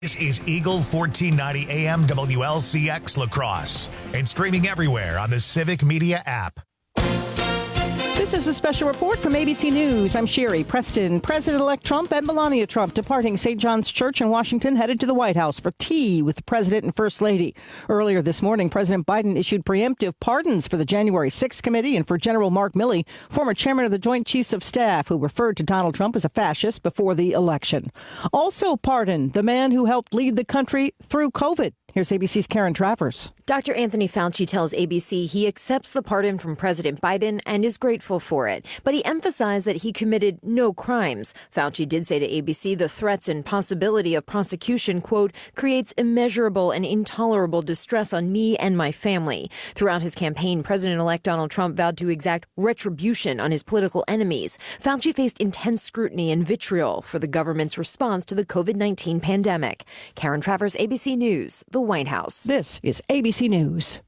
This is Eagle 1490 AM WLCX La Crosse and streaming everywhere on the Civic Media app. This is a special report from ABC News. I'm Sherry Preston. President-elect Trump and Melania Trump departing St. John's Church in Washington headed to the White House for tea with the President and First Lady. Earlier this morning, President Biden issued preemptive pardons for the January 6th committee and for General Mark Milley, former chairman of the Joint Chiefs of Staff, who referred to Donald Trump as a fascist before the election. Also pardoned the man who helped lead the country through COVID. Here's ABC's Karen Travers. Dr. Anthony Fauci tells ABC he accepts the pardon from President Biden and is grateful for it. But he emphasized that he committed no crimes. Fauci did say to ABC the threats and possibility of prosecution, quote, creates immeasurable and intolerable distress on me and my family. Throughout his campaign, President-elect Donald Trump vowed to exact retribution on his political enemies. Fauci faced intense scrutiny and vitriol for the government's response to the COVID-19 pandemic. Karen Travers, ABC News, the White House. This is ABC News.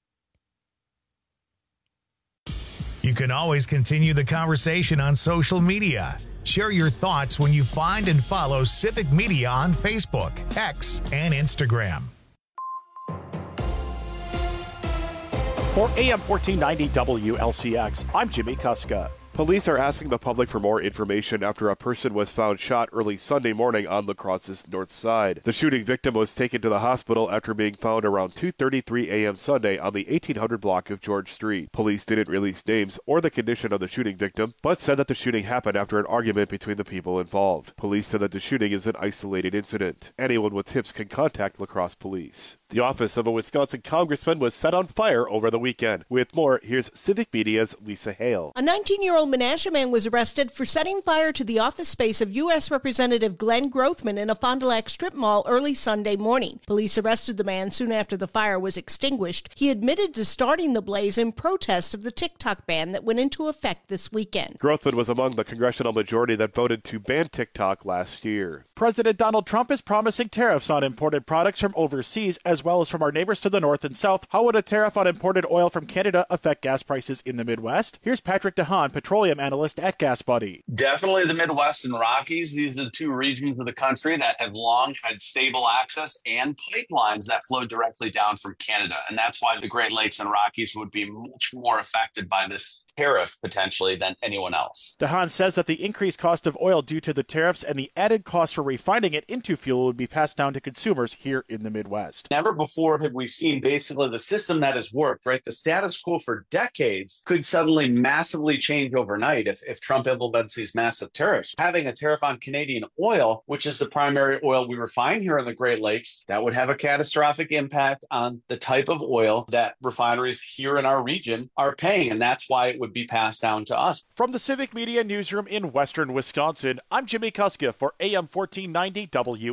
You can always continue the conversation on social media. Share your thoughts when you find and follow Civic Media on Facebook, X, and Instagram. For AM 1490 WLCX, I'm Jimmy Kuska. Police are asking the public for more information after a person was found shot early Sunday morning on La Crosse's north side. The shooting victim was taken to the hospital after being found around 2:33 a.m. Sunday on the 1800 block of George Street. Police didn't release names or the condition of the shooting victim, but said that the shooting happened after an argument between the people involved. Police said that the shooting is an isolated incident. Anyone with tips can contact La Crosse Police. The office of a Wisconsin congressman was set on fire over the weekend. With more, here's Civic Media's Lisa Hale. A 19-year-old Menasha man was arrested for setting fire to the office space of U.S. Representative Glenn Grothman in a Fond du Lac strip mall early Sunday morning. Police arrested the man soon after the fire was extinguished. He admitted to starting the blaze in protest of the TikTok ban that went into effect this weekend. Grothman was among the congressional majority that voted to ban TikTok last year. President Donald Trump is promising tariffs on imported products from overseas as well as from our neighbors to the north and south. How would a tariff on imported oil from Canada affect gas prices in the Midwest? Here's Patrick DeHaan, petroleum analyst at GasBuddy. Definitely the Midwest and Rockies. These are the two regions of the country that have long had stable access and pipelines that flow directly down from Canada. And that's why the Great Lakes and Rockies would be much more affected by this tariff potentially than anyone else. DeHaan says that the increased cost of oil due to the tariffs and the added cost for refining it into fuel would be passed down to consumers here in the Midwest. Never before have we seen basically the system that has worked, right? The status quo for decades could suddenly massively change overnight if Trump implements these massive tariffs. Having a tariff on Canadian oil, which is the primary oil we refine here in the Great Lakes, that would have a catastrophic impact on the type of oil that refineries here in our region are paying. And that's why it would be passed down to us. From the Civic Media Newsroom in Western Wisconsin, I'm Jimmy Kuska for AM 1490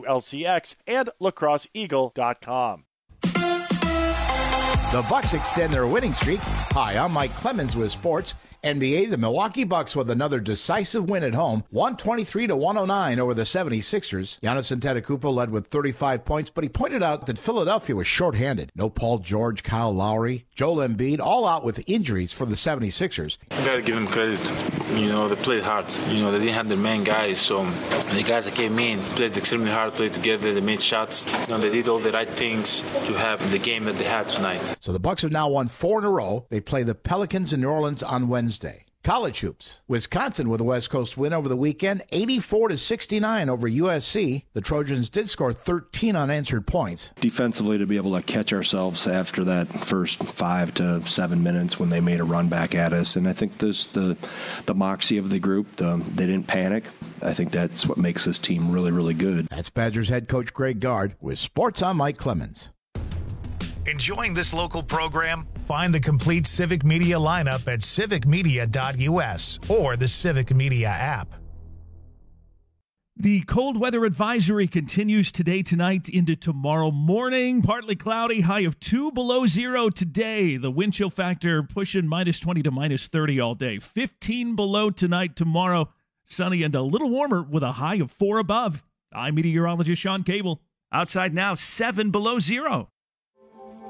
WLCX and lacrosseeagle.com. The Bucks extend their winning streak. Hi, I'm Mike Clemens with sports. NBA, the Milwaukee Bucks with another decisive win at home, 123-109 over the 76ers. Giannis Antetokounmpo led with 35 points, but he pointed out that Philadelphia was shorthanded. No Paul George, Kyle Lowry, Joel Embiid, all out with injuries for the 76ers. I got to give them credit. They played hard. They didn't have the main guys, so the guys that came in played extremely hard, played together, they made shots. They did all the right things to have the game that they had tonight. So the Bucks have now won 4 in a row. They play the Pelicans in New Orleans on Wednesday. College hoops. Wisconsin with a West Coast win over the weekend, 84-69 over USC. The Trojans did score 13 unanswered points. Defensively, to be able to catch ourselves after that first 5 to 7 minutes when they made a run back at us. And I think this the moxie of the group, they didn't panic. I think that's what makes this team really, really good. That's Badgers head coach Greg Gard with Sports. I'm Mike Clemens. Enjoying this local program? Find the complete Civic Media lineup at civicmedia.us or the Civic Media app. The cold weather advisory continues today, tonight, into tomorrow morning. Partly cloudy, high of 2 below zero today. The wind chill factor pushing minus 20 to minus 30 all day. 15 below tonight, tomorrow. Sunny and a little warmer with a high of 4 above. I'm meteorologist Sean Cable. Outside now, 7 below zero.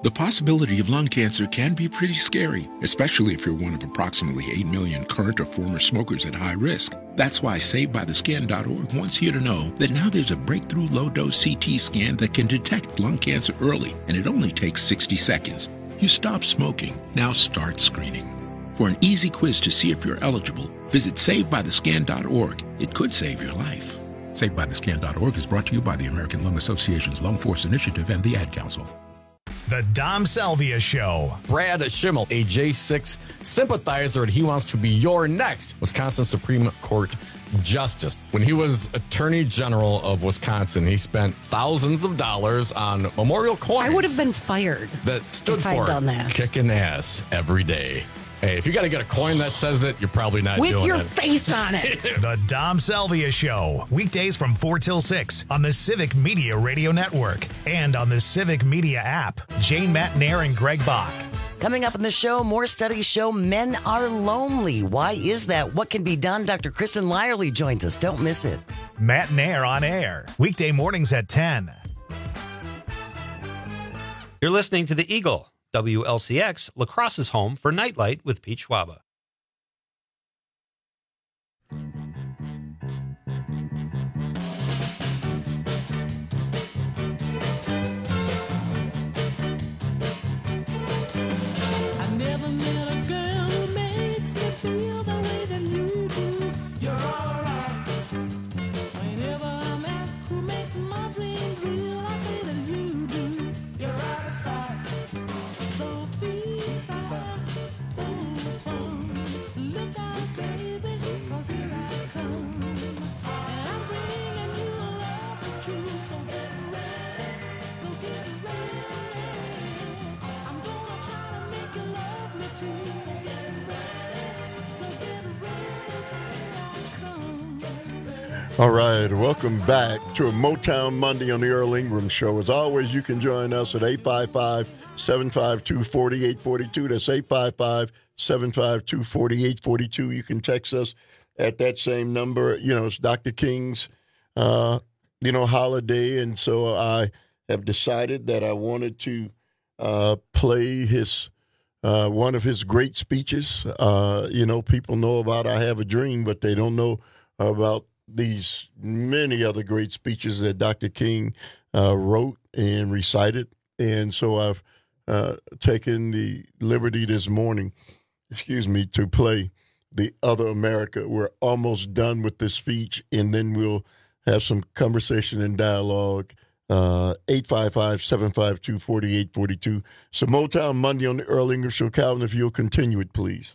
The possibility of lung cancer can be pretty scary, especially if you're one of approximately 8 million current or former smokers at high risk. That's why SaveByTheScan.org wants you to know that now there's a breakthrough low-dose CT scan that can detect lung cancer early, and it only takes 60 seconds. You stop smoking, now start screening. For an easy quiz to see if you're eligible, visit SaveByTheScan.org. It could save your life. SaveByTheScan.org is brought to you by the American Lung Association's Lung Force Initiative and the Ad Council. The Dom Salvia Show. Brad Schimmel, a J6 sympathizer, and he wants to be your next Wisconsin Supreme Court Justice. When he was Attorney General of Wisconsin, he spent thousands of dollars on memorial coins. I would have been fired that stood if for I'd done that. Kicking ass every day. Hey, if you got to get a coin that says it, you're probably not doing it. With your face on it. The Dom Salvia Show. Weekdays from 4 till 6 on the Civic Media Radio Network and on the Civic Media app. Jane Matnair and Greg Bach. Coming up in the show, more studies show men are lonely. Why is that? What can be done? Dr. Kristen Lyerly joins us. Don't miss it. Matnair on air. Weekday mornings at 10. You're listening to The Eagle. WLCX, La Crosse's home for Nightlight with Pete Schwaba. All right, welcome back to a Motown Monday on the Earl Ingram Show. As always, you can join us at 855-752-4842. That's 855-752-4842. You can text us at that same number. You know, it's Dr. King's, holiday, and so I have decided that I wanted to play his one of his great speeches. People know about I Have a Dream, but they don't know about these many other great speeches that Dr. King wrote and recited. And so I've taken the liberty this morning, to play The Other America. We're almost done with this speech, and then we'll have some conversation and dialogue. 855-752-4842. So Motown Monday on the Earl Ingram Show. Calvin, if you'll continue it, please.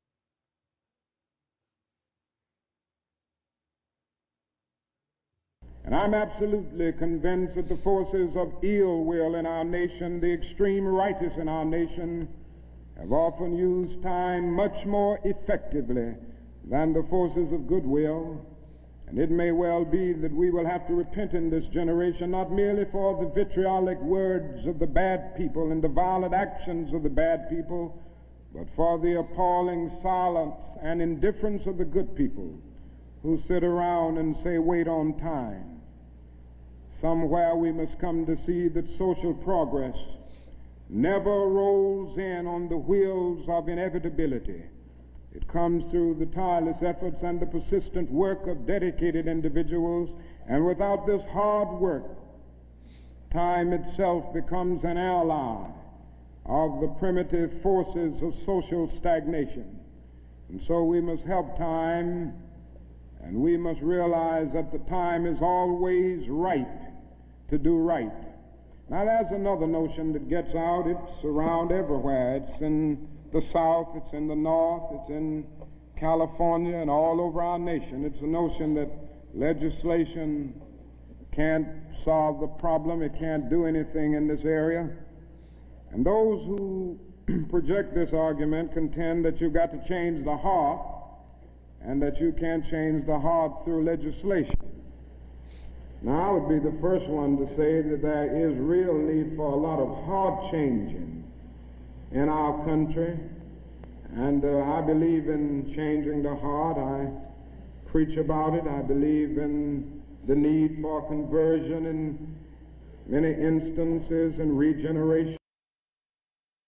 And I'm absolutely convinced that the forces of ill will in our nation, the extreme righteous in our nation, have often used time much more effectively than the forces of goodwill. And it may well be that we will have to repent in this generation, not merely for the vitriolic words of the bad people and the violent actions of the bad people, but for the appalling silence and indifference of the good people who sit around and say, wait on time. Somewhere we must come to see that social progress never rolls in on the wheels of inevitability. It comes through the tireless efforts and the persistent work of dedicated individuals, and without this hard work, time itself becomes an ally of the primitive forces of social stagnation. And so we must help time, and we must realize that the time is always right to do right. Now there's another notion that gets out. It's around everywhere. It's in the South, it's in the North, it's in California and all over our nation. It's the notion that legislation can't solve the problem. It can't do anything in this area. And those who project this argument contend that you've got to change the heart and that you can't change the heart through legislation. Now, I would be the first one to say that there is real need for a lot of heart changing in our country, and I believe in changing the heart. I preach about it. I believe in the need for conversion in many instances and regeneration.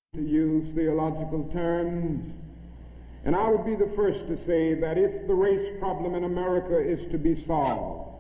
to use theological terms. And I would be the first to say that if the race problem in America is to be solved,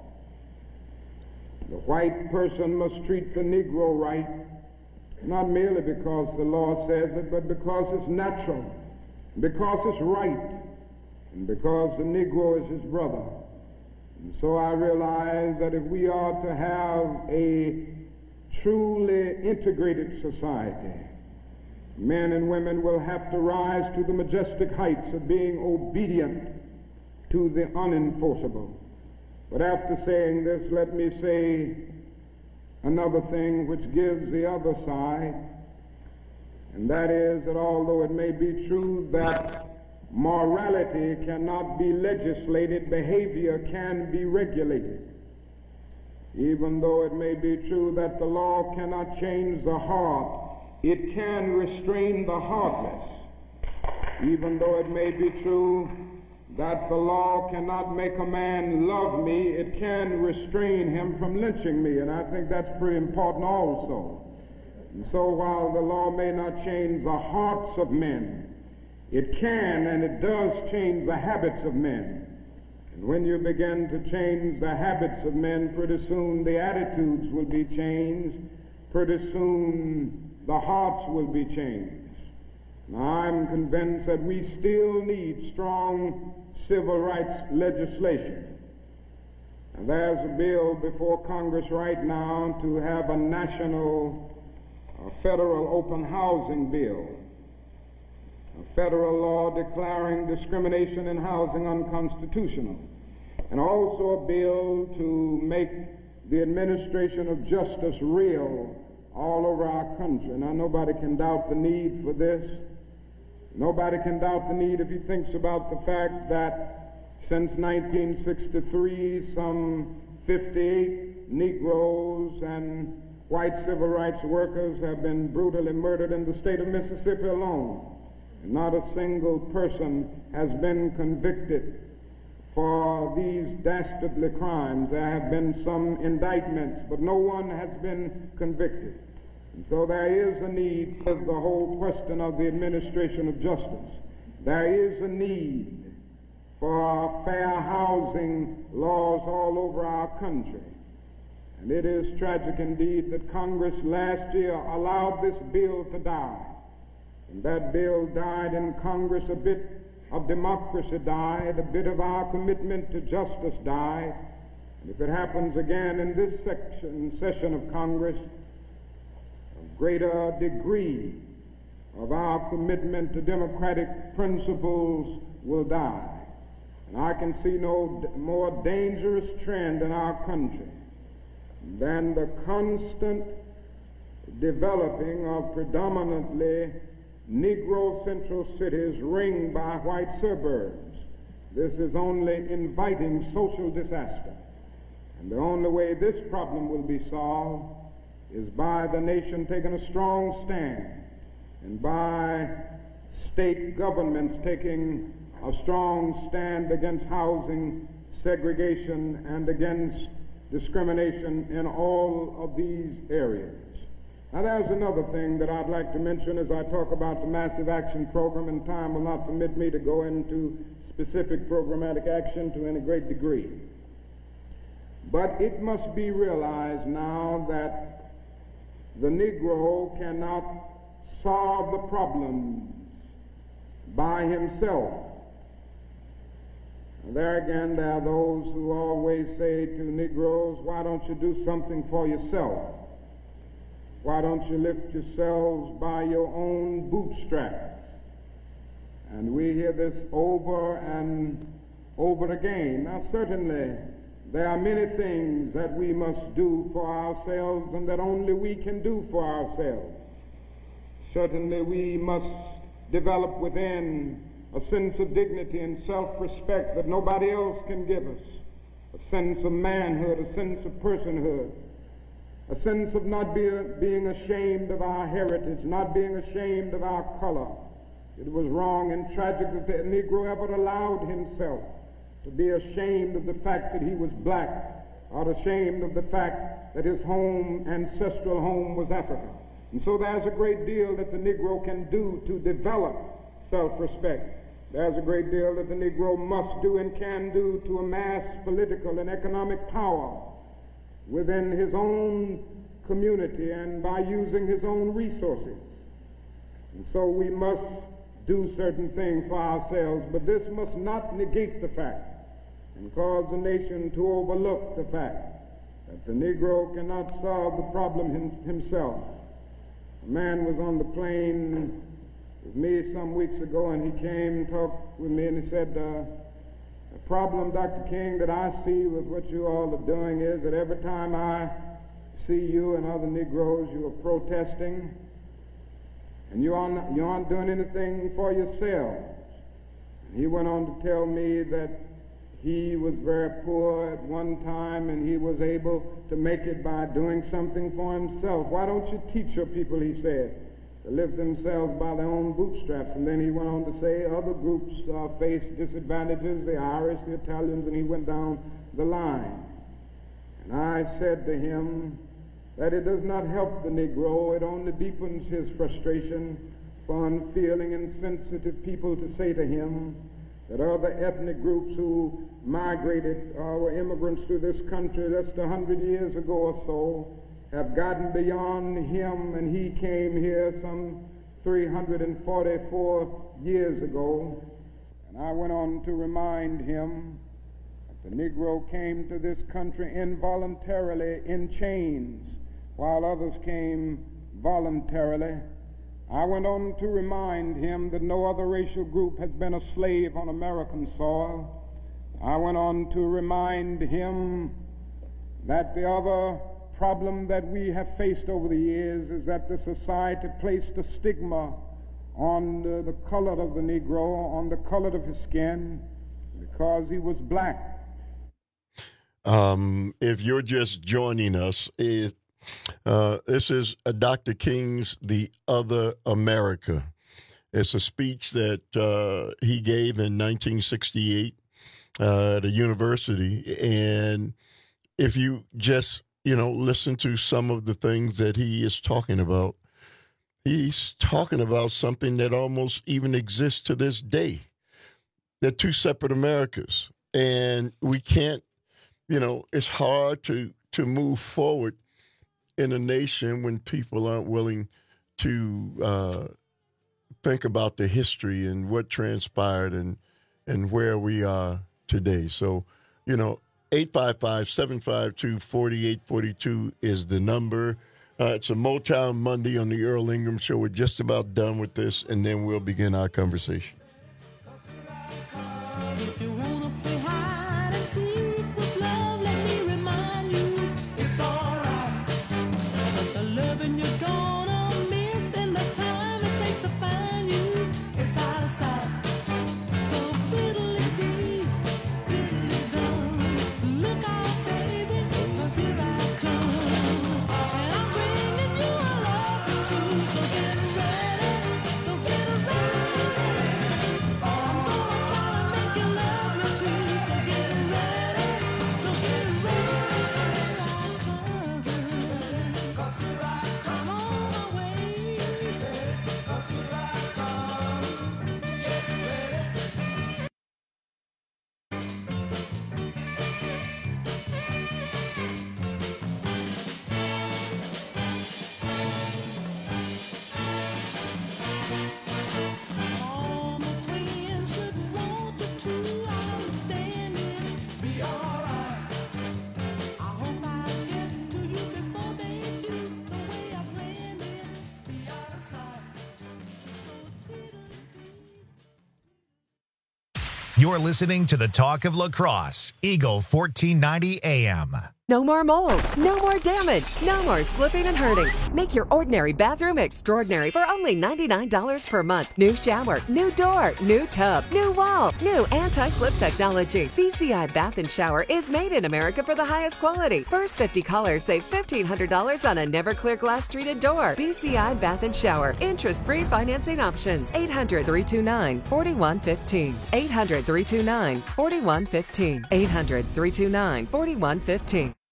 the white person must treat the Negro right, not merely because the law says it, but because it's natural, because it's right, and because the Negro is his brother. And so I realize that if we are to have a truly integrated society, men and women will have to rise to the majestic heights of being obedient to the unenforceable. But after saying this, let me say another thing which gives the other side, and that is that although it may be true that morality cannot be legislated, behavior can be regulated. Even though it may be true that the law cannot change the heart, it can restrain the heartless. Even though it may be true that the law cannot make a man love me, it can restrain him from lynching me, and I think that's pretty important also. And so while the law may not change the hearts of men, it can and it does change the habits of men. And when you begin to change the habits of men, pretty soon the attitudes will be changed. Pretty soon the hearts will be changed. Now, I'm convinced that we still need strong civil rights legislation. And there's a bill before Congress right now to have a national federal open housing bill, a federal law declaring discrimination in housing unconstitutional, and also a bill to make the administration of justice real all over our country. Now, nobody can doubt the need for this. Nobody can doubt the need if he thinks about the fact that since 1963, some 58 Negroes and white civil rights workers have been brutally murdered in the state of Mississippi alone. And not a single person has been convicted for these dastardly crimes. There have been some indictments, but no one has been convicted. And so there is a need for the whole question of the administration of justice. There is a need for fair housing laws all over our country. And it is tragic indeed that Congress last year allowed this bill to die. And that bill died in Congress. A bit of democracy died, a bit of our commitment to justice died. And if it happens again in this session of Congress, a greater degree of our commitment to democratic principles will die. And I can see no more dangerous trend in our country than the constant developing of predominantly Negro central cities ringed by white suburbs. This is only inviting social disaster. And the only way this problem will be solved is by the nation taking a strong stand and by state governments taking a strong stand against housing segregation and against discrimination in all of these areas. Now, there's another thing that I'd like to mention as I talk about the Massive Action Program, and time will not permit me to go into specific programmatic action to any great degree. But it must be realized now that the Negro cannot solve the problems by himself. And there again, there are those who always say to Negroes, why don't you do something for yourself? Why don't you lift yourselves by your own bootstraps? And we hear this over and over again. Now, certainly, there are many things that we must do for ourselves and that only we can do for ourselves. Certainly, we must develop within a sense of dignity and self-respect that nobody else can give us, a sense of manhood, a sense of personhood, a sense of not being ashamed of our heritage, not being ashamed of our color. It was wrong and tragic that the Negro ever allowed himself to be ashamed of the fact that he was black, or ashamed of the fact that his home, ancestral home, was Africa. And so there's a great deal that the Negro can do to develop self-respect. There's a great deal that the Negro must do and can do to amass political and economic power within his own community and by using his own resources. And so we must do certain things for ourselves, but this must not negate the fact and cause the nation to overlook the fact that the Negro cannot solve the problem himself. A man was on the plane with me some weeks ago, and he came and talked with me, and he said, the problem, Dr. King, that I see with what you all are doing is that every time I see you and other Negroes, you are protesting, and you aren't doing anything for yourselves. And he went on to tell me that he was very poor at one time, and he was able to make it by doing something for himself. Why don't you teach your people, he said, to lift themselves by their own bootstraps? And then he went on to say other groups face disadvantages, the Irish, the Italians, and he went down the line. And I said to him that it does not help the Negro, it only deepens his frustration for unfeeling and sensitive people to say to him that other ethnic groups who migrated or were immigrants to this country just 100 years ago or so have gotten beyond him, and he came here some 344 years ago. And I went on to remind him that the Negro came to this country involuntarily in chains, while others came voluntarily. I went on to remind him that no other racial group has been a slave on American soil. I went on to remind him that the other problem that we have faced over the years is that the society placed a stigma on the color of the Negro, on the color of his skin, because he was black. If you're just joining us, this is Dr. King's The Other America. It's a speech that he gave in 1968 at a university. And if you just, listen to some of the things that he is talking about, he's talking about something that almost even exists to this day. They're two separate Americas. And we can't, it's hard to move forward in a nation when people aren't willing to think about the history and what transpired and where we are today. So, 855-752-4842 is the number. It's a Motown Monday on the Earl Ingram Show. We're just about done with this, and then we'll begin our conversation. You're listening to the Talk of La Crosse, Eagle 1490 AM. No more mold, no more damage, no more slipping and hurting. Make your ordinary bathroom extraordinary for only $99 per month. New shower, new door, new tub, new wall, new anti-slip technology. BCI Bath & Shower is made in America for the highest quality. First 50 callers save $1,500 on a never clear glass treated door. BCI Bath & Shower. Interest-free financing options. 800-329-4115. 800-329-4115. 800-329-4115.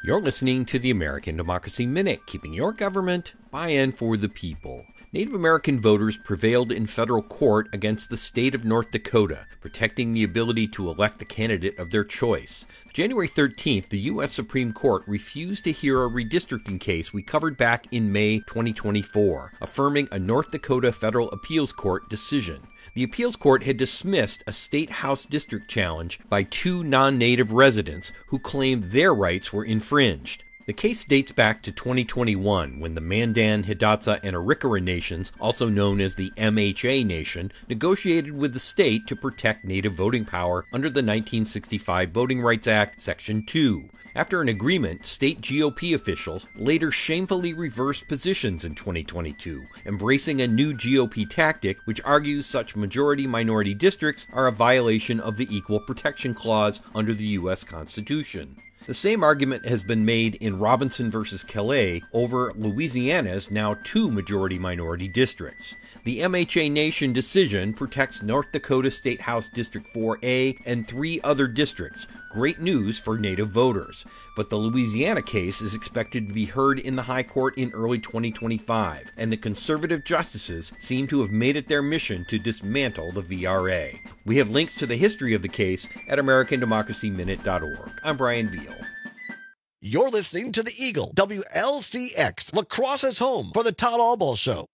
You're listening to the American Democracy Minute, keeping your government by and for the people. Native American voters prevailed in federal court against the state of North Dakota, protecting the ability to elect the candidate of their choice. January 13th, the U.S. Supreme Court refused to hear a redistricting case we covered back in May 2024, affirming a North Dakota Federal Appeals Court decision. The appeals court had dismissed a state house district challenge by two non-native residents who claimed their rights were infringed. The case dates back to 2021 when the Mandan, Hidatsa, and Arikara nations, also known as the MHA Nation, negotiated with the state to protect native voting power under the 1965 Voting Rights Act, Section 2. After an agreement, state GOP officials later shamefully reversed positions in 2022, embracing a new GOP tactic which argues such majority-minority districts are a violation of the Equal Protection Clause under the U.S. Constitution. The same argument has been made in Robinson versus Calais over Louisiana's now two majority-minority districts. The MHA Nation decision protects North Dakota State House District 4A and three other districts. Great news for Native voters. But the Louisiana case is expected to be heard in the High Court in early 2025, and the conservative justices seem to have made it their mission to dismantle the VRA. We have links to the history of the case at AmericanDemocracyMinute.org. I'm Brian Beal. You're listening to the Eagle, WLCX, La Crosse's home for the Todd Albaugh Show.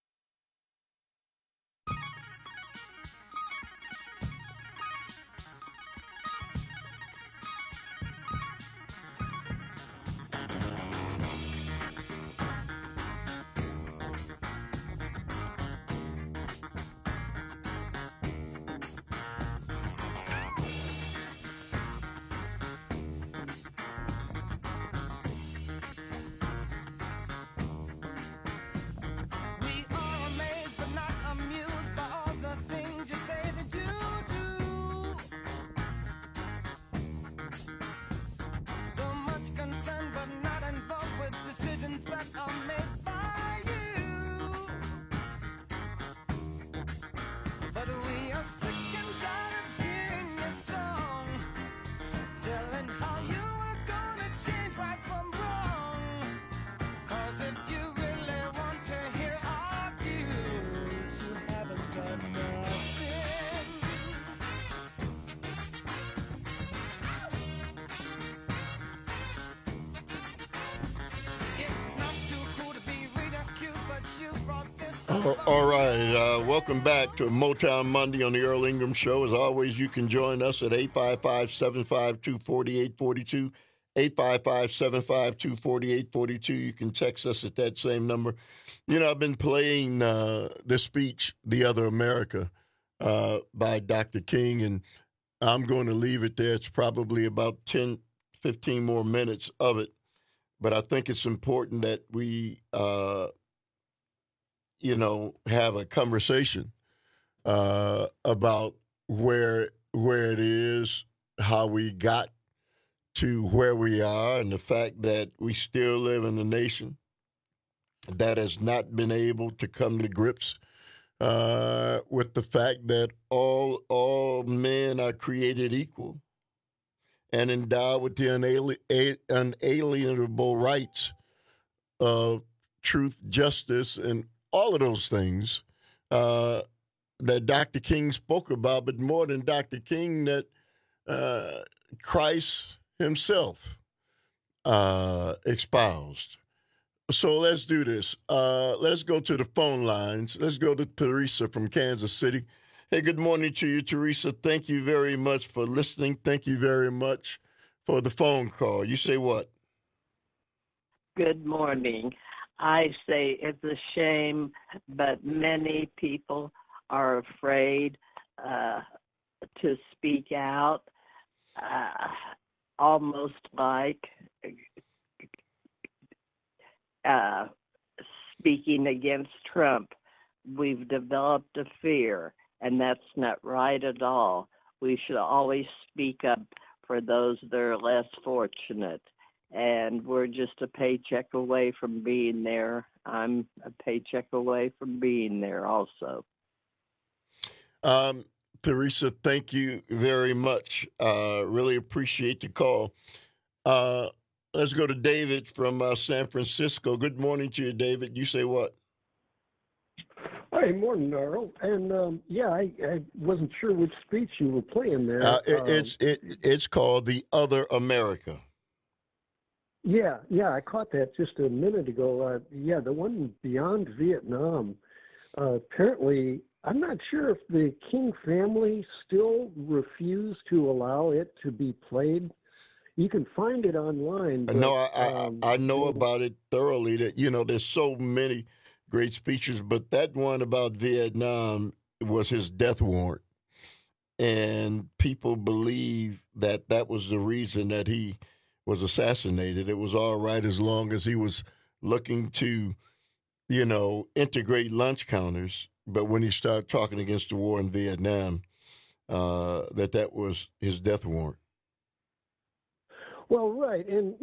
All right, welcome back to Motown Monday on the Earl Ingram Show. As always, you can join us at 855-752-4842, 855-752-4842. You can text us at that same number. You know, I've been playing this speech, The Other America, by Dr. King, and I'm going to leave it there. It's probably about 10, 15 more minutes of it, but I think it's important that we have a conversation about where it is, how we got to where we are, and the fact that we still live in a nation that has not been able to come to grips with the fact that all men are created equal and endowed with the unalienable rights of truth, justice, and all of those things that Dr. King spoke about, but more than Dr. King, that Christ himself espoused. So let's do this. Let's go to the phone lines. Let's go to Teresa from Kansas City. Hey, good morning to you, Teresa. Thank you very much for listening. Thank you very much for the phone call. You say what? Good morning. I say it's a shame, but many people are afraid to speak out, almost like speaking against Trump. We've developed a fear, and that's not right at all. We should always speak up for those that are less fortunate. And we're just a paycheck away from being there. I'm a paycheck away from being there also. Teresa, thank you very much. Really appreciate the call. Let's go to David from San Francisco. Good morning to you, David. You say what? Hey, morning, Earl. And I wasn't sure which speech you were playing there. It's called The Other America. Yeah, I caught that just a minute ago. The one beyond Vietnam. Apparently, I'm not sure if the King family still refused to allow it to be played. You can find it online. But, no, I know about it thoroughly. That there's so many great speeches, but that one about Vietnam was his death warrant, and people believe that was the reason that he was assassinated. It was all right as long as he was looking to, integrate lunch counters. But when he started talking against the war in Vietnam, that was his death warrant. Well, right, and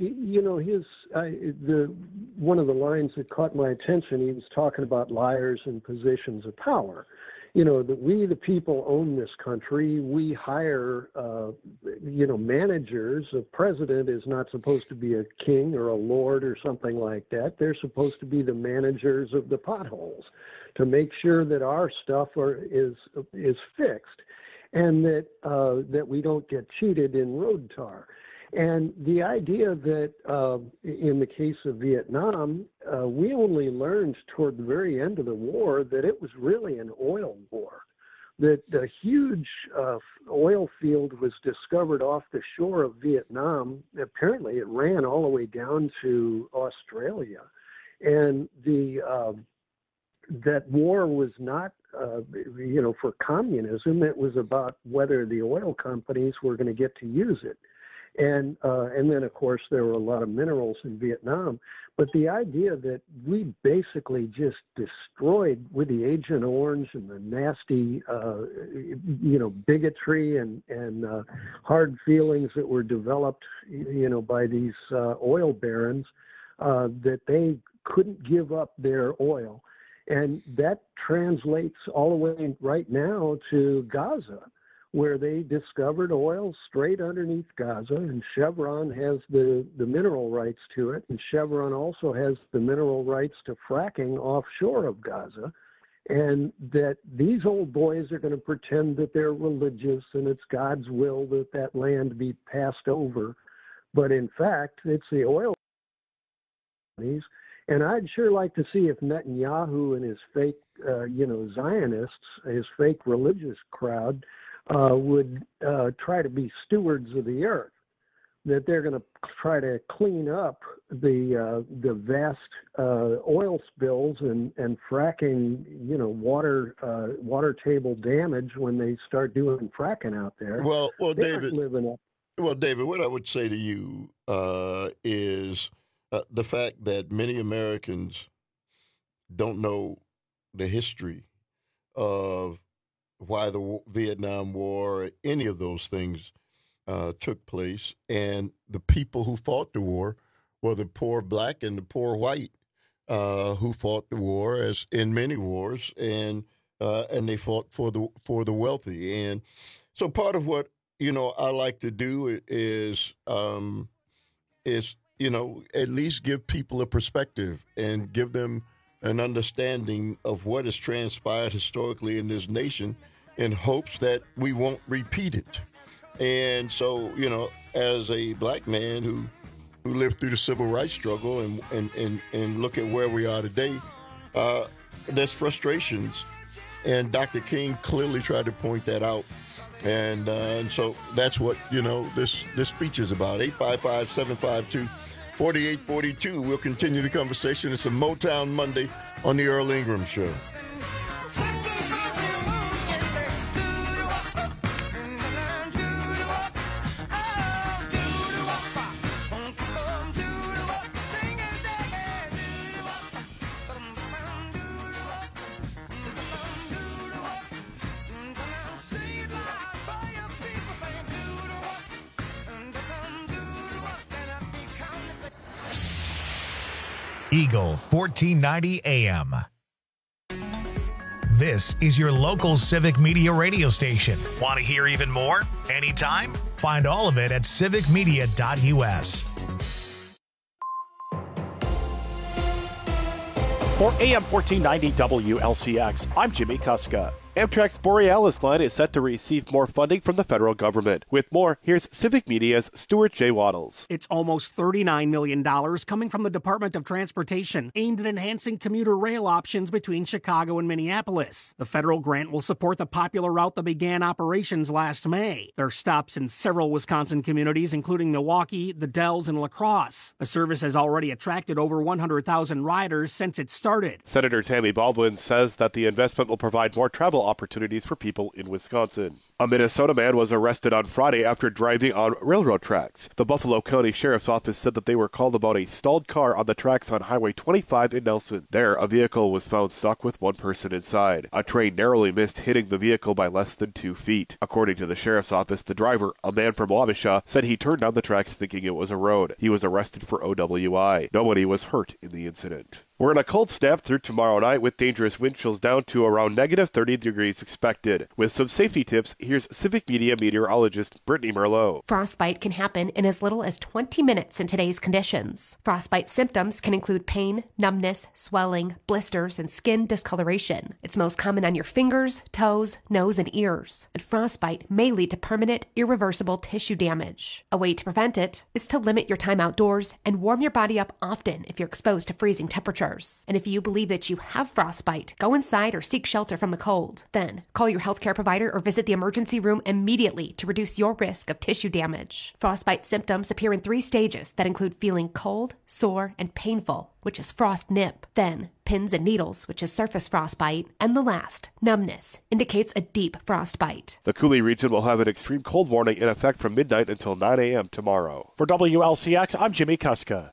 one of the lines that caught my attention, he was talking about liars in positions of power. That we, the people, own this country. We hire, managers. A president is not supposed to be a king or a lord or something like that. They're supposed to be the managers of the potholes to make sure that our stuff is fixed, and that we don't get cheated in road tar. And the idea that in the case of Vietnam, we only learned toward the very end of the war that it was really an oil war, that a huge oil field was discovered off the shore of Vietnam. Apparently, it ran all the way down to Australia. And that war was not, for communism. It was about whether the oil companies were going to get to use it. And then, of course, there were a lot of minerals in Vietnam. But the idea that we basically just destroyed with the Agent Orange and the nasty, bigotry and hard feelings that were developed, by these oil barons, that they couldn't give up their oil. And that translates all the way right now to Gaza, where they discovered oil straight underneath Gaza, and Chevron has the mineral rights to it, and Chevron also has the mineral rights to fracking offshore of Gaza, and that these old boys are going to pretend that they're religious and it's God's will that land be passed over. But in fact, it's the oil companies. And I'd sure like to see if Netanyahu and his fake, Zionists, his fake religious crowd, would try to be stewards of the earth, that they're going to try to clean up the vast oil spills and fracking, water table damage when they start doing fracking out there. Well, David, what I would say to you is the fact that many Americans don't know the history of why the Vietnam War or any of those things took place. And the people who fought the war were the poor black and the poor white who fought the war, as in many wars, and they fought for the wealthy. And so part of what I like to do is at least give people a perspective and give them an understanding of what has transpired historically in this nation, in hopes that we won't repeat it. And so, as a black man who lived through the civil rights struggle and look at where we are today, there's frustrations. And Dr. King clearly tried to point that out. And so that's what, this speech is about. 855-752-4842. We'll continue the conversation. It's a Motown Monday on the Earl Ingram Show. Eagle 1490 AM. This is your local civic media radio station. Want to hear even more? Anytime? Find all of it at civicmedia.us. For AM 1490 WLCX, I'm Jimmy Kuska. Amtrak's Borealis line is set to receive more funding from the federal government. With more, here's Civic Media's Stuart J. Waddles. It's almost $39 million coming from the Department of Transportation, aimed at enhancing commuter rail options between Chicago and Minneapolis. The federal grant will support the popular route that began operations last May. There are stops in several Wisconsin communities, including Milwaukee, the Dells, and La Crosse. The service has already attracted over 100,000 riders since it started. Senator Tammy Baldwin says that the investment will provide more travel opportunities for people in Wisconsin. A Minnesota man was arrested on Friday after driving on railroad tracks. The Buffalo County Sheriff's Office said that they were called about a stalled car on the tracks on Highway 25 in Nelson. There, a vehicle was found stuck with one person inside. A train narrowly missed hitting the vehicle by less than 2 feet. According to the Sheriff's Office, the driver, a man from Wabasha, said he turned down the tracks thinking it was a road. He was arrested for OWI. Nobody was hurt in the incident. We're in a cold snap through tomorrow night with dangerous wind chills down to around negative 30 degrees expected. With some safety tips, here's Civic Media meteorologist Brittany Merlot. Frostbite can happen in as little as 20 minutes in today's conditions. Frostbite symptoms can include pain, numbness, swelling, blisters, and skin discoloration. It's most common on your fingers, toes, nose, and ears. And frostbite may lead to permanent, irreversible tissue damage. A way to prevent it is to limit your time outdoors and warm your body up often if you're exposed to freezing temperatures. And if you believe that you have frostbite, go inside or seek shelter from the cold. Then, call your healthcare provider or visit the emergency room immediately to reduce your risk of tissue damage. Frostbite symptoms appear in 3 stages that include feeling cold, sore, and painful, which is frost nip. Then, pins and needles, which is surface frostbite. And the last, numbness, indicates a deep frostbite. The Coulee region will have an extreme cold warning in effect from midnight until 9 a.m. tomorrow. For WLCX, I'm Jimmy Kuska.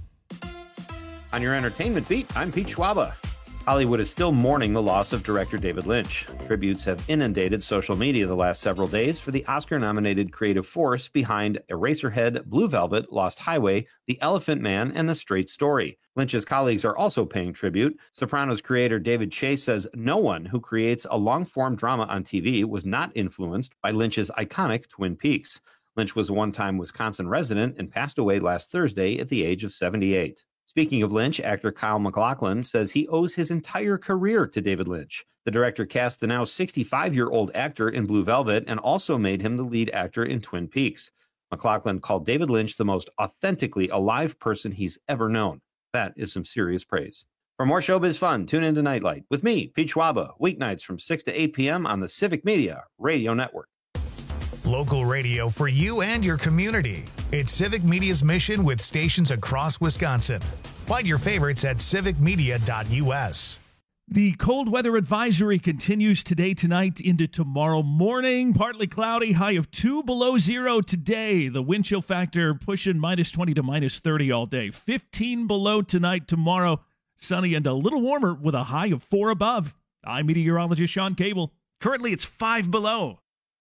On your entertainment beat, I'm Pete Schwaba. Hollywood is still mourning the loss of director David Lynch. Tributes have inundated social media the last several days for the Oscar-nominated creative force behind Eraserhead, Blue Velvet, Lost Highway, The Elephant Man, and The Straight Story. Lynch's colleagues are also paying tribute. Sopranos creator David Chase says no one who creates a long-form drama on TV was not influenced by Lynch's iconic Twin Peaks. Lynch was a one-time Wisconsin resident and passed away last Thursday at the age of 78. Speaking of Lynch, actor Kyle MacLachlan says he owes his entire career to David Lynch. The director cast the now 65-year-old actor in Blue Velvet and also made him the lead actor in Twin Peaks. MacLachlan called David Lynch the most authentically alive person he's ever known. That is some serious praise. For more showbiz fun, tune into Nightlight with me, Pete Schwaba, weeknights from 6 to 8 p.m. on the Civic Media Radio Network. Local radio for you and your community. It's Civic Media's mission with stations across Wisconsin. Find your favorites at civicmedia.us. The cold weather advisory continues today, tonight, into tomorrow morning. Partly cloudy, high of 2 below zero today. The wind chill factor pushing minus 20 to minus 30 all day. 15 below tonight, tomorrow. Sunny and a little warmer with a high of 4 above. I'm meteorologist Sean Cable. Currently, it's 5 below.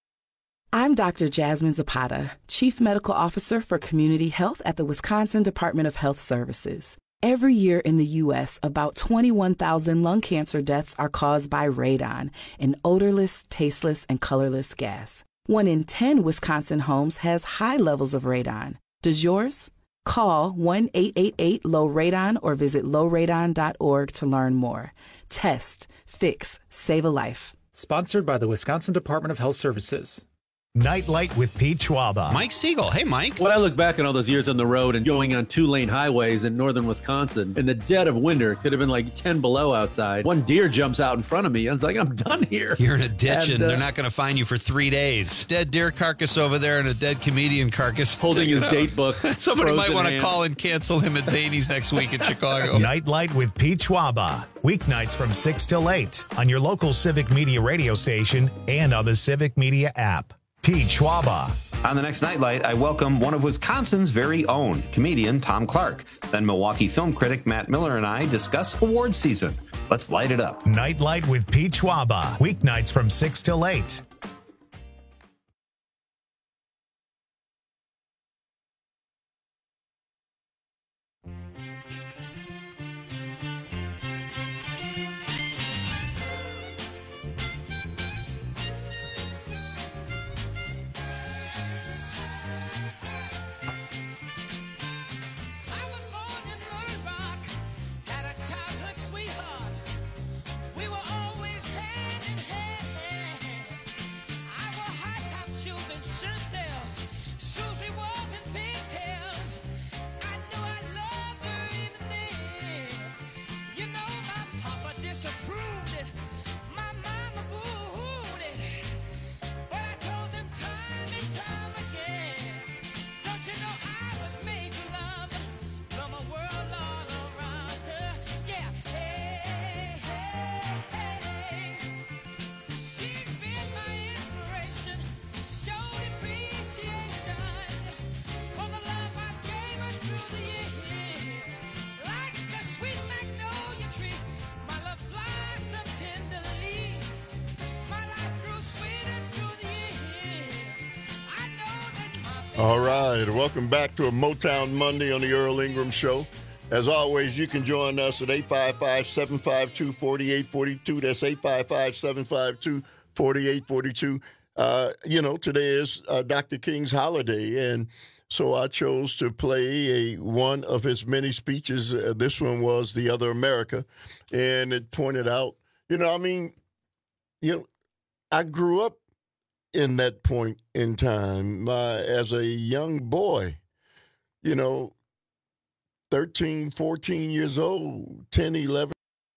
I'm Dr. Jasmine Zapata, Chief Medical Officer for Community Health at the Wisconsin Department of Health Services. Every year in the U.S., about 21,000 lung cancer deaths are caused by radon, an odorless, tasteless, and colorless gas. 1 in 10 Wisconsin homes has high levels of radon. Does yours? Call 1-888-LOW-RADON or visit lowradon.org to learn more. Test, fix, save a life. Sponsored by the Wisconsin Department of Health Services. Nightlight with Pete Schwaba. Mike Siegel. Hey, Mike. When I look back on all those years on the road and going on 2-lane highways in northern Wisconsin, in the dead of winter, it could have been like 10 below outside. One deer jumps out in front of me. I was like, I'm done here. You're in a ditch and they're not going to find you for 3 days. Dead deer carcass over there and a dead comedian carcass. Holding his date book. Somebody might want to call and cancel him at Zany's next week in Chicago. Nightlight with Pete Schwaba. Weeknights from 6 till 8 on your local Civic Media radio station and on the Civic Media app. Pete Schwaba. On the next Nightlight, I welcome one of Wisconsin's very own, comedian Tom Clark. Then Milwaukee film critic Matt Miller and I discuss award season. Let's light it up. Nightlight with Pete Schwaba. Weeknights from 6 till 8. All right. Welcome back to a Motown Monday on the Earl Ingram Show. As always, you can join us at 855-752-4842. That's 855-752-4842. Today is Dr. King's holiday, and so I chose to play one of his many speeches. This one was The Other America, and it pointed out, I grew up in that point in time as a young boy, 13, 14 years old, 10, 11,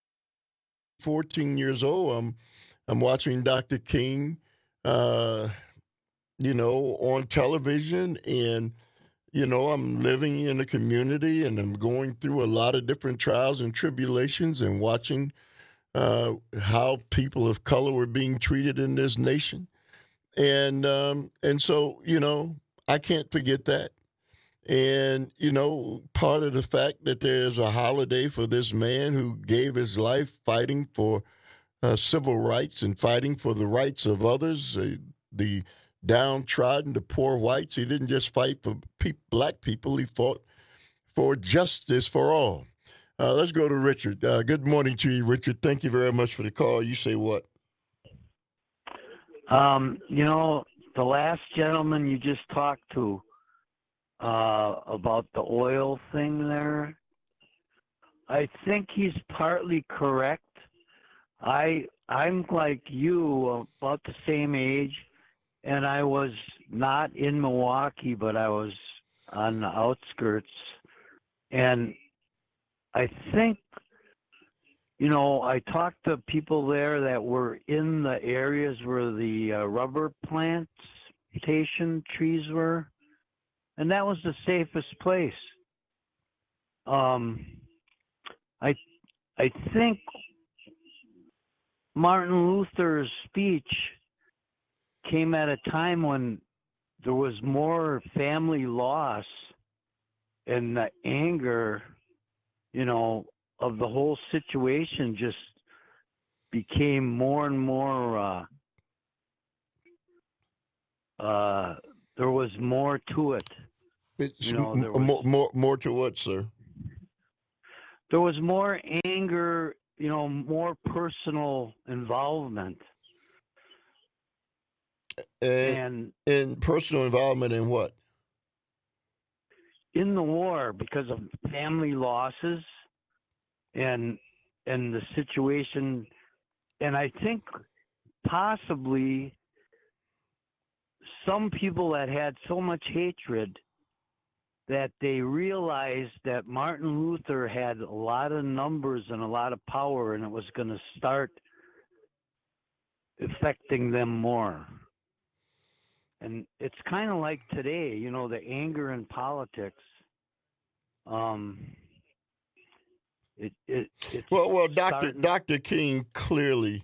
14 years old. I'm watching Dr. King, on television, and, I'm living in a community, and I'm going through a lot of different trials and tribulations and watching how people of color were being treated in this nation. And so, I can't forget that. And, part of the fact that there's a holiday for this man who gave his life fighting for civil rights and fighting for the rights of others, the downtrodden, the poor whites. He didn't just fight for black people. He fought for justice for all. Let's go to Richard. Good morning to you, Richard. Thank you very much for the call. You say what? The last gentleman you just talked to about the oil thing there, I think he's partly correct. I'm like you, about the same age, and I was not in Milwaukee, but I was on the outskirts. And I think, I talked to people there that were in the areas where the rubber plantation trees were, and that was the safest place. I think Martin Luther's speech came at a time when there was more family loss, and the anger, of the whole situation just became more and more, there was more to it. More to what, sir? There was more anger, more personal involvement. And personal involvement in what? In the war, because of family losses and the situation. And I think possibly some people that had so much hatred that they realized that Martin Luther had a lot of numbers and a lot of power, and it was going to start affecting them more. And it's kind of like today, the anger in politics. Dr. King clearly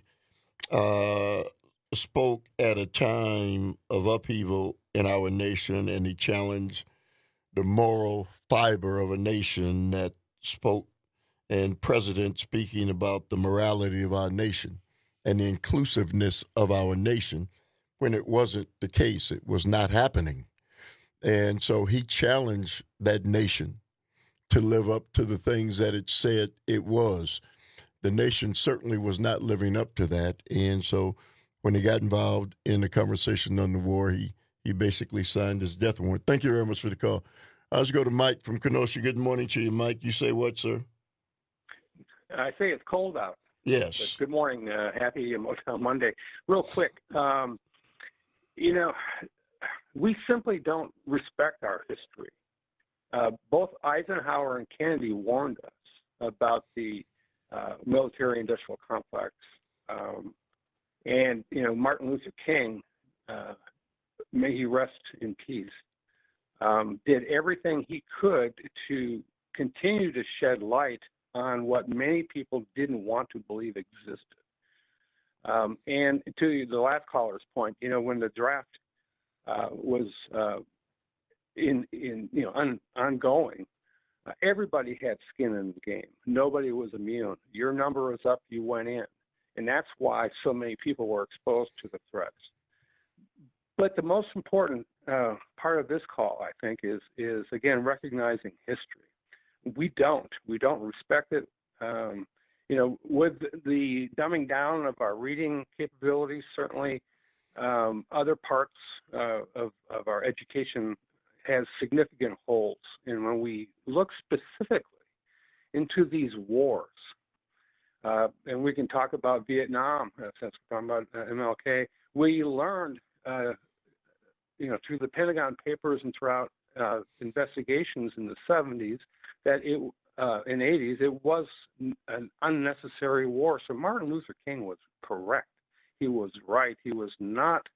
spoke at a time of upheaval in our nation, and he challenged the moral fiber of a nation that spoke, and president speaking about the morality of our nation and the inclusiveness of our nation when it wasn't the case. It was not happening. And so he challenged that nation to live up to the things that it said it was. The nation certainly was not living up to that. And so when he got involved in the conversation on the war, he basically signed his death warrant. Thank you very much for the call. Let's go to Mike from Kenosha. Good morning to you, Mike. You say what, sir? I say it's cold out. Yes. But good morning. Happy Motown Monday. Real quick, we simply don't respect our history. Both Eisenhower and Kennedy warned us about the military-industrial complex. And Martin Luther King, may he rest in peace, did everything he could to continue to shed light on what many people didn't want to believe existed. And to the last caller's point, when the draft was ongoing, everybody had skin in the game. Nobody was immune. Your number was up, you went in. And that's why so many people were exposed to the threats. But the most important part of this call, I think, is again recognizing history. We don't respect it. With the dumbing down of our reading capabilities, certainly other parts of our education has significant holes. And when we look specifically into these wars, and we can talk about Vietnam, since we're talking about MLK, we learned, through the Pentagon Papers and throughout investigations in the 70s, that in 80s, it was an unnecessary war. So Martin Luther King was correct. He was right. He was not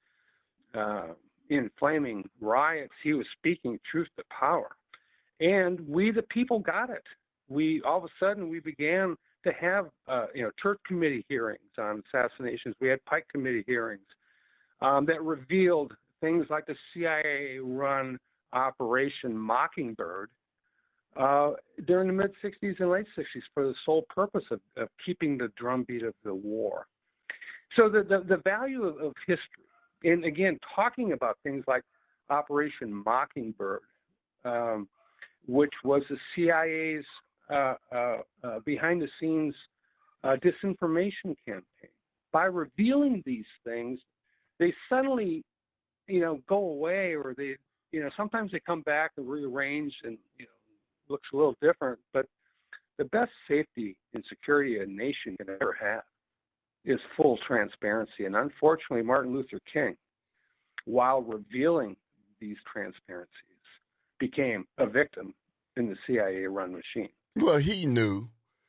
inflaming riots. He was speaking truth to power. And we, the people, got it. All of a sudden, we began to have, church committee hearings on assassinations. We had Pike committee hearings that revealed things like the CIA-run Operation Mockingbird during the mid-'60s and late '60s for the sole purpose of keeping the drumbeat of the war. So the value of history, and again, talking about things like Operation Mockingbird, which was the CIA's behind-the-scenes disinformation campaign. By revealing these things, they suddenly, go away, or they, sometimes they come back and rearrange and, looks a little different. But the best safety and security a nation can ever have is full transparency. And unfortunately, Martin Luther King, while revealing these transparencies, became a victim in the CIA-run machine. Well, he knew,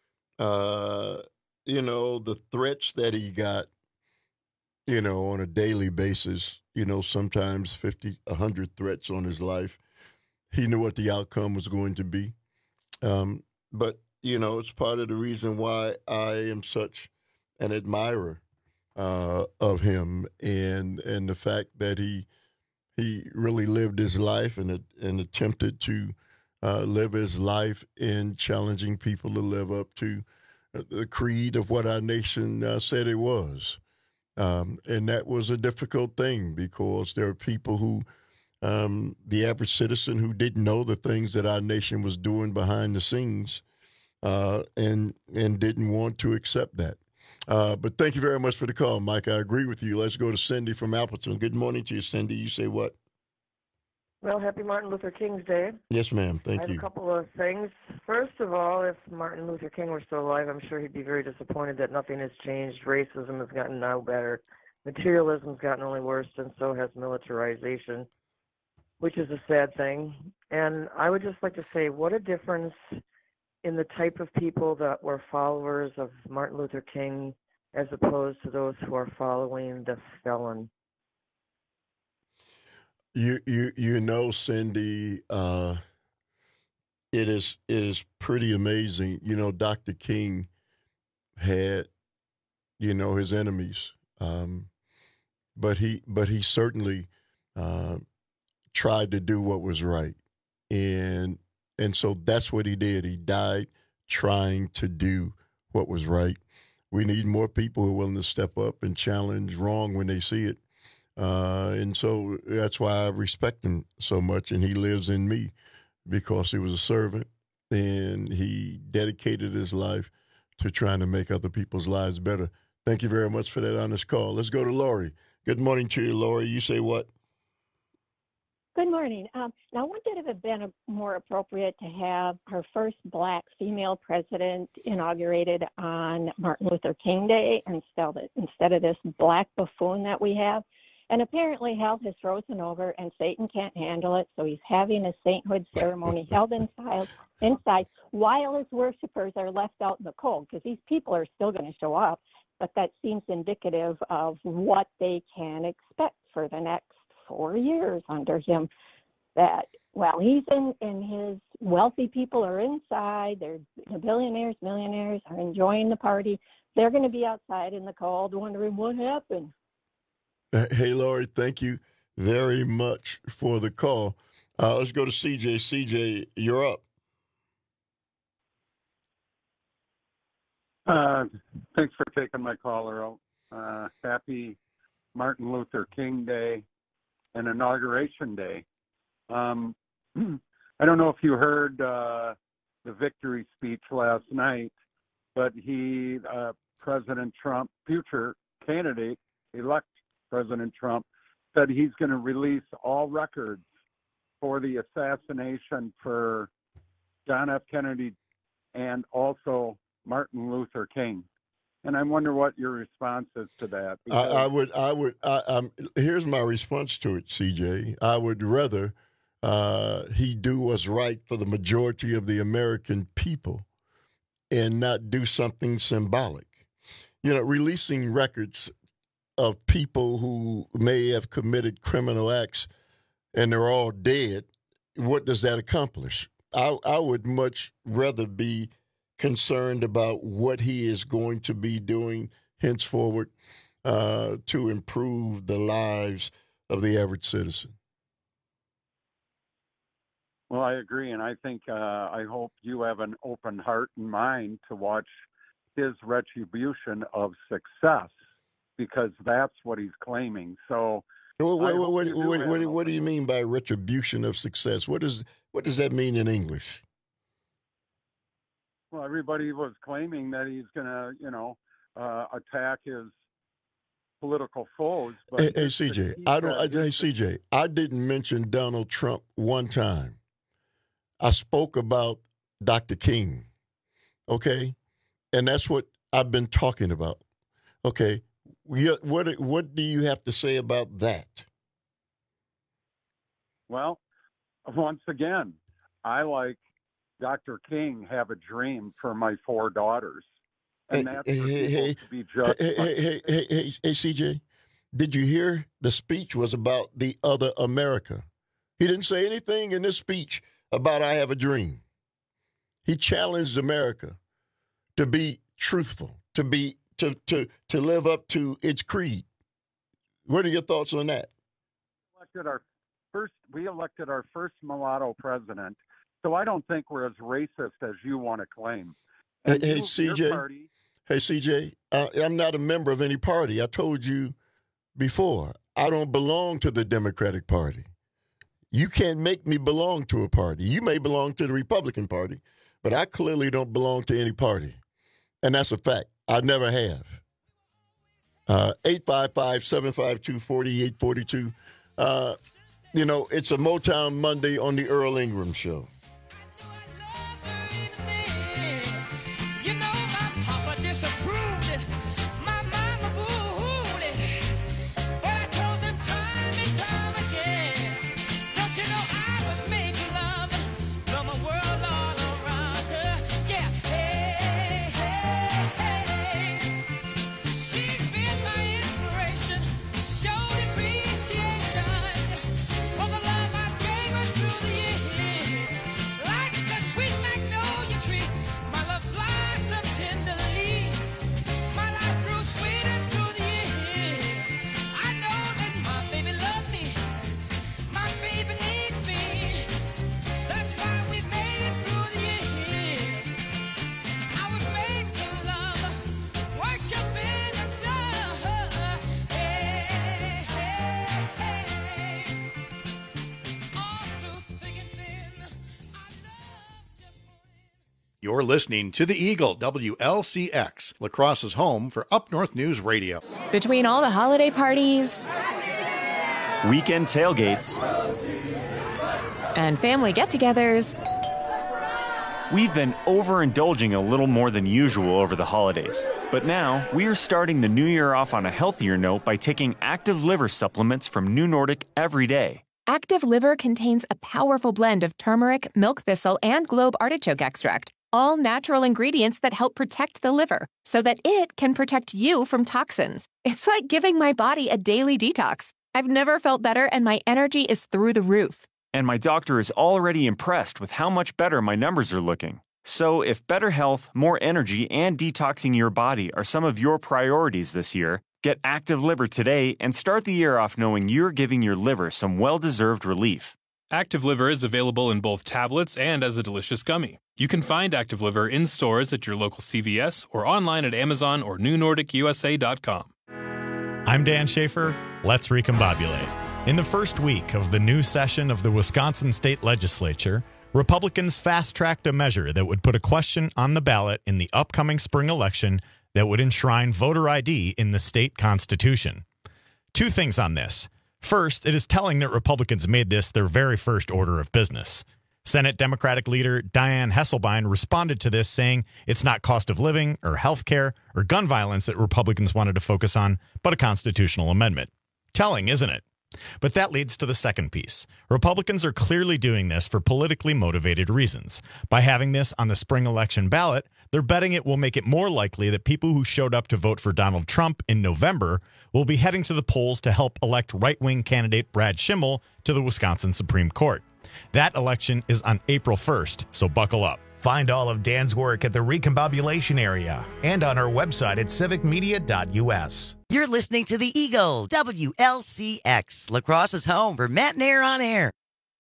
the threats that he got, on a daily basis, sometimes 50, 100 threats on his life. He knew what the outcome was going to be. But, it's part of the reason why I am such an admirer of him and the fact that he really lived his life and attempted to live his life in challenging people to live up to the creed of what our nation said it was. And that was a difficult thing because there are people who, the average citizen who didn't know the things that our nation was doing behind the scenes and didn't want to accept that. But thank you very much for the call, Mike. I agree with you. Let's go to Cindy from Appleton. Good morning to you, Cindy. You say what? Well, happy Martin Luther King's Day. Yes, ma'am. Thank you. I have a couple of things. First of all, if Martin Luther King were still alive, I'm sure he'd be very disappointed that nothing has changed. Racism has gotten no better. Materialism's gotten only worse, and so has militarization, which is a sad thing. And I would just like to say, what a difference in the type of people that were followers of Martin Luther King as opposed to those who are following the felon. Cindy, it is pretty amazing. Dr. King had, his enemies, but he certainly tried to do what was right, and so that's what he did. He died trying to do what was right. We need more people who are willing to step up and challenge wrong when they see it. And so that's why I respect him so much, and he lives in me because he was a servant, and he dedicated his life to trying to make other people's lives better. Thank you very much for that honest call. Let's go to Lori. Good morning to you, Lori. You say what? Good morning. Now, wouldn't it have been more appropriate to have our first black female president inaugurated on Martin Luther King Day instead of this black buffoon that we have? And apparently hell has frozen over and Satan can't handle it, so he's having a sainthood ceremony held inside while his worshipers are left out in the cold, because these people are still going to show up, but that seems indicative of what they can expect for the next 4 years under him. That, well, he's in his wealthy people are inside, they're billionaires, millionaires are enjoying the party. They're going to be outside in the cold wondering what happened. Hey, Lori, thank you very much for the call. Let's go to CJ. CJ, you're up. Thanks for taking my call, Earl. Happy Martin Luther King Day. and Inauguration Day. I don't know if you heard the victory speech last night, but President Trump, future candidate, elect President Trump, said he's going to release all records for the assassination for John F. Kennedy and also Martin Luther King. And I wonder what your response is to that. Here's my response to it, CJ. I would rather he do what's right for the majority of the American people and not do something symbolic. You know, releasing records of people who may have committed criminal acts and they're all dead, what does that accomplish? I would much rather be concerned about what he is going to be doing henceforward to improve the lives of the average citizen. Well, I agree, and I think I hope you have an open heart and mind to watch his retribution of success, because that's what he's claiming. So, what do you mean by retribution of success? What does that mean in English? Well, everybody was claiming that he's going to, attack his political foes. But hey, CJ, I didn't mention Donald Trump one time. I spoke about Dr. King, okay? And that's what I've been talking about, okay? What do you have to say about that? Well, once again, I like Dr. King have a dream for my 4 daughters. And that's for people to be judged. Hey, CJ, did you hear the speech was about the other America? He didn't say anything in this speech about I have a dream. He challenged America to be truthful, to live up to its creed. What are your thoughts on that? We elected our first mulatto president, so I don't think we're as racist as you want to claim. And hey, CJ, I'm not a member of any party. I told you before, I don't belong to the Democratic Party. You can't make me belong to a party. You may belong to the Republican Party, but I clearly don't belong to any party. And that's a fact. I never have. 855-752-4842. It's a Motown Monday on the Earl Ingram Show. You're listening to The Eagle, WLCX, La Crosse's home for Up North News Radio. Between all the holiday parties, weekend tailgates, and family get-togethers, we've been overindulging a little more than usual over the holidays. But now, we're starting the new year off on a healthier note by taking Active Liver supplements from New Nordic every day. Active Liver contains a powerful blend of turmeric, milk thistle, and globe artichoke extract. All natural ingredients that help protect the liver so that it can protect you from toxins. It's like giving my body a daily detox. I've never felt better and my energy is through the roof. And my doctor is already impressed with how much better my numbers are looking. So if better health, more energy, and detoxing your body are some of your priorities this year, get Active Liver today and start the year off knowing you're giving your liver some well-deserved relief. Active Liver is available in both tablets and as a delicious gummy. You can find Active Liver in stores at your local CVS or online at Amazon or NewNordicUSA.com. I'm Dan Schaefer. Let's recombobulate. In the first week of the new session of the Wisconsin State Legislature, Republicans fast-tracked a measure that would put a question on the ballot in the upcoming spring election that would enshrine voter ID in the state constitution. Two things on this. First, it is telling that Republicans made this their very first order of business. Senate Democratic leader Dianne Hesselbein responded to this, saying it's not cost of living or health care or gun violence that Republicans wanted to focus on, but a constitutional amendment. Telling, isn't it? But that leads to the second piece. Republicans are clearly doing this for politically motivated reasons. By having this on the spring election ballot, they're betting it will make it more likely that people who showed up to vote for Donald Trump in November will be heading to the polls to help elect right-wing candidate Brad Schimmel to the Wisconsin Supreme Court. That election is on April 1st, so buckle up. Find all of Dan's work at the Recombobulation area and on our website at civicmedia.us. You're listening to The Eagle, WLCX, La Crosse's home for Matt and Air on Air.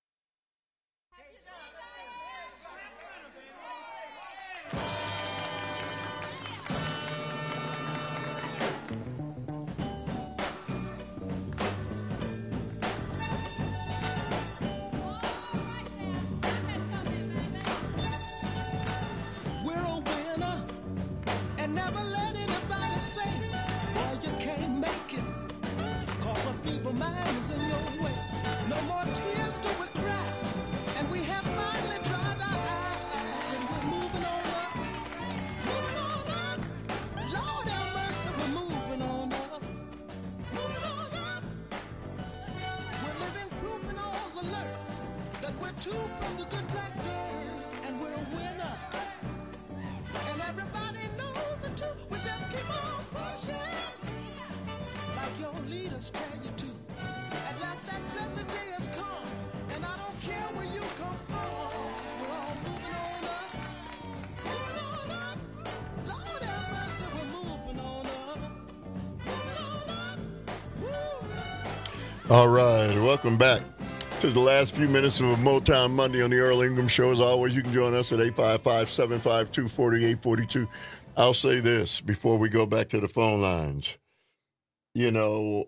All right, welcome back to the last few minutes of a Motown Monday on the Earl Ingram Show. As always, you can join us at 855-752-4842. I'll say this before we go back to the phone lines. You know,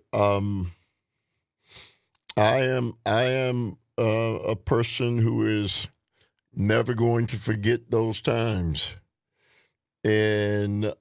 I am a person who is never going to forget those times. And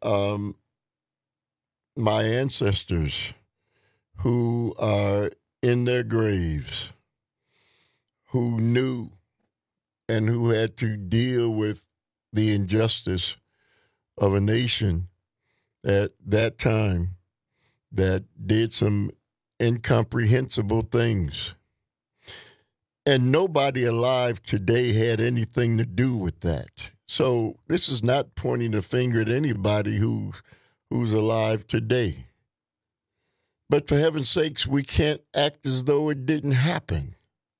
my ancestors who are in their graves, who knew and who had to deal with the injustice of a nation at that time that did some incomprehensible things. And nobody alive today had anything to do with that. So this is not pointing a finger at anybody who's alive today. But for heaven's sakes, we can't act as though it didn't happen.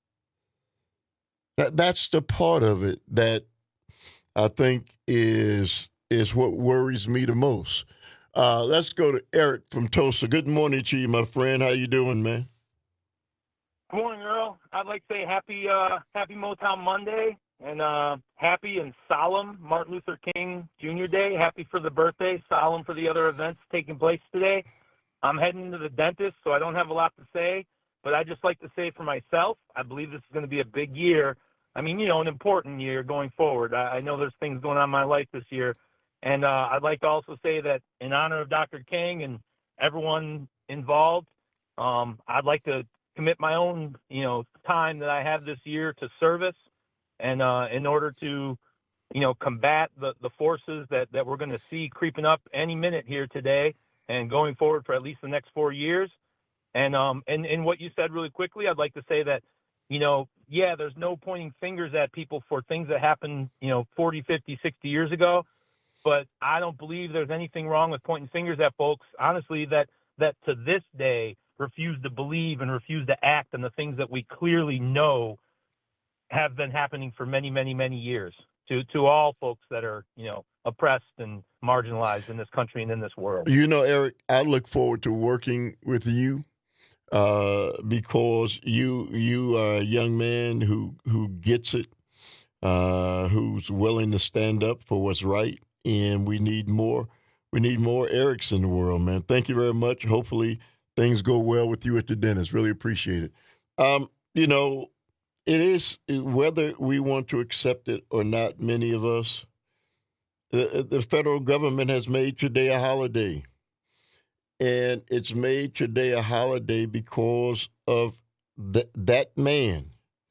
That's the part of it that I think is what worries me the most. Let's go to Eric from Tulsa. Good morning to you, my friend. How you doing, man? Good morning, Earl. I'd like to say happy Motown Monday and happy and solemn Martin Luther King Jr. Day. Happy for the birthday, solemn for the other events taking place today. I'm heading to the dentist, so I don't have a lot to say, but I just like to say for myself, I believe this is going to be a big year. I mean, an important year going forward. I know there's things going on in my life this year, and I'd like to also say that in honor of Dr. King and everyone involved, I'd like to commit my own, time that I have this year to service, and in order to, combat the forces that we're going to see creeping up any minute here today and going forward for at least the next 4 years. And what you said really quickly, I'd like to say that, there's no pointing fingers at people for things that happened, 40, 50, 60 years ago. But I don't believe there's anything wrong with pointing fingers at folks, honestly, that to this day refuse to believe and refuse to act on the things that we clearly know have been happening for many, many, many years to all folks that are, oppressed and marginalized in this country and in this world. Eric, I look forward to working with you because you are a young man who gets it, who's willing to stand up for what's right, and we need more Erics in the world, man. Thank you very much. Hopefully things go well with you at the dentist. Really appreciate it. You know, it is, whether we want to accept it or not, many of us, the federal government has made today a holiday. And it's made today a holiday because of that man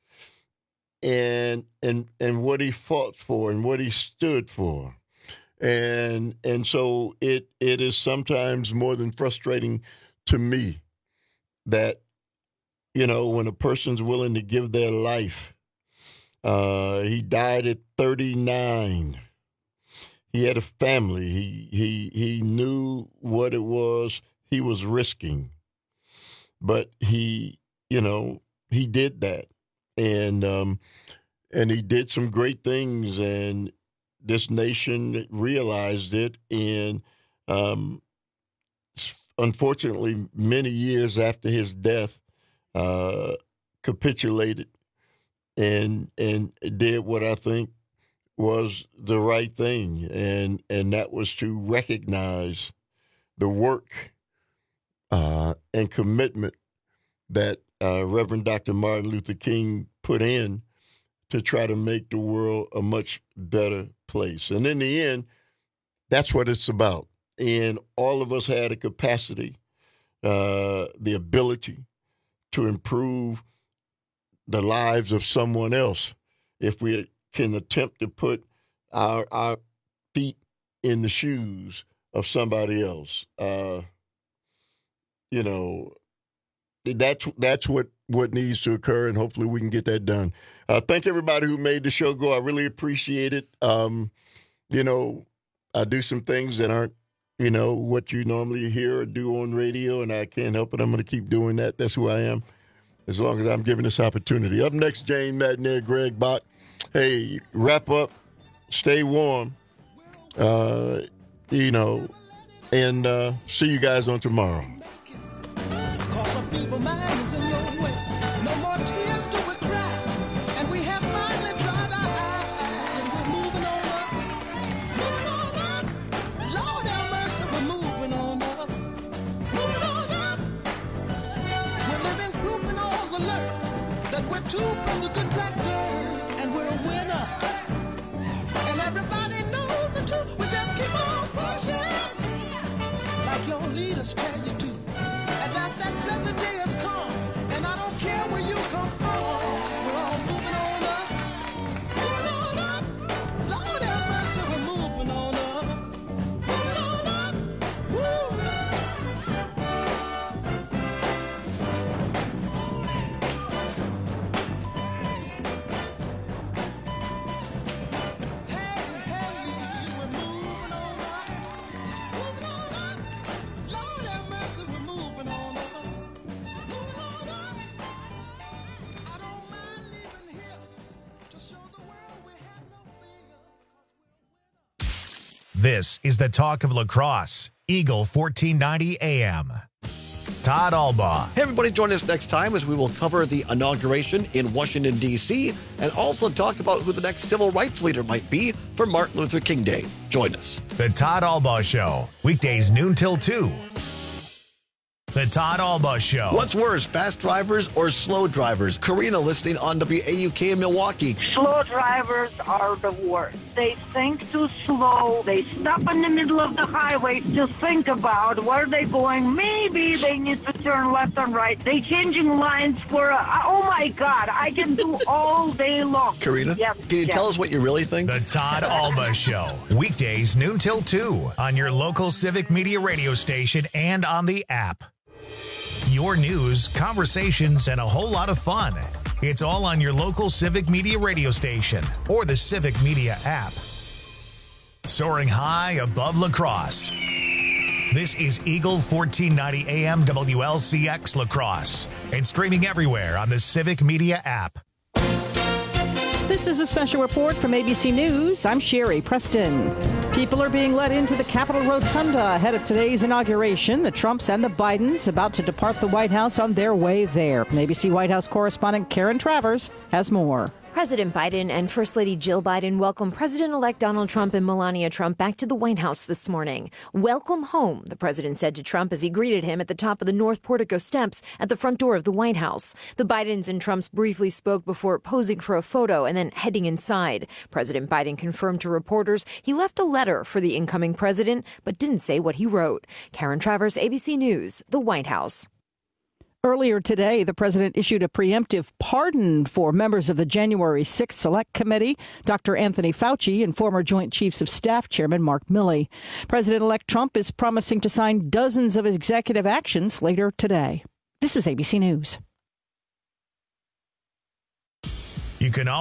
and what he fought for and what he stood for. And so it is sometimes more than frustrating to me that, you know, when a person's willing to give their life, he died at 39. He had a family. He knew what it was he was risking, but he did that, and he did some great things, and this nation realized it, and unfortunately, many years after his death, capitulated and did what I think was the right thing, and that was to recognize the work and commitment that Reverend Dr. Martin Luther King put in to try to make the world a much better place. And in the end, that's what it's about. And all of us had a capacity, the ability to improve the lives of someone else if we can attempt to put our feet in the shoes of somebody else. You know, that's what needs to occur, and hopefully we can get that done. Thank everybody who made the show go. I really appreciate it. You know, I do some things that aren't, you know, what you normally hear or do on radio, and I can't help it. I'm going to keep doing that. That's who I am, as long as I'm given this opportunity. Up next, Jane Madden, Greg Bach. Hey, wrap up, stay warm, you know, and see you guys on tomorrow. Cause some people minds in your way. No more tears do we cry. And we have finally dried our eyes. And we're moving on up. Moving on up. Lord have mercy, we're moving on up. Moving on up. We're living proof and all's alert that we're two from the good black girl. And we're a winner. And everybody knows it too. We just keep on pushing. Like your leaders tell you to. And that's that blessed day has come, and I don't care where you come from. We're all moving on up, moving on up. Lord have mercy, we're moving on up, moving on up. Woo! Hey, we're moving on up, moving on up. Lord have mercy, we're moving on. This is the talk of lacrosse. Eagle 1490 AM. Todd Albaugh. Hey, everybody, join us next time as we will cover the inauguration in Washington, D.C., and also talk about who the next civil rights leader might be for Martin Luther King Day. Join us. The Todd Albaugh Show. Weekdays noon till 2. The Todd Albaugh Show. What's worse, fast drivers or slow drivers? Karina listening on WAUK in Milwaukee. Slow drivers are the worst. They think too slow. They stop in the middle of the highway to think about where they're going. Maybe they need to turn left and right. They changing lines for oh my God, I can do all day long. Karina, can you tell us what you really think? The Todd Albaugh Show. Weekdays noon till 2 on your local Civic Media radio station and on the app. Your news, conversations, and a whole lot of fun. It's all on your local Civic Media radio station or the Civic Media app. Soaring high above lacrosse. This is Eagle 1490 AM WLCX Lacrosse and streaming everywhere on the Civic Media app. This is a special report from ABC News. I'm Sherry Preston. People are being let into the Capitol Rotunda ahead of today's inauguration. The Trumps and the Bidens about to depart the White House on their way there. ABC White House correspondent Karen Travers has more. President Biden and First Lady Jill Biden welcomed President-elect Donald Trump and Melania Trump back to the White House this morning. Welcome home, the president said to Trump as he greeted him at the top of the North Portico steps at the front door of the White House. The Bidens and Trumps briefly spoke before posing for a photo and then heading inside. President Biden confirmed to reporters he left a letter for the incoming president, but didn't say what he wrote. Karen Travers, ABC News, the White House. Earlier today, the president issued a preemptive pardon for members of the January 6th Select Committee, Dr. Anthony Fauci and former Joint Chiefs of Staff Chairman Mark Milley. President-elect Trump is promising to sign dozens of executive actions later today. This is ABC News. You can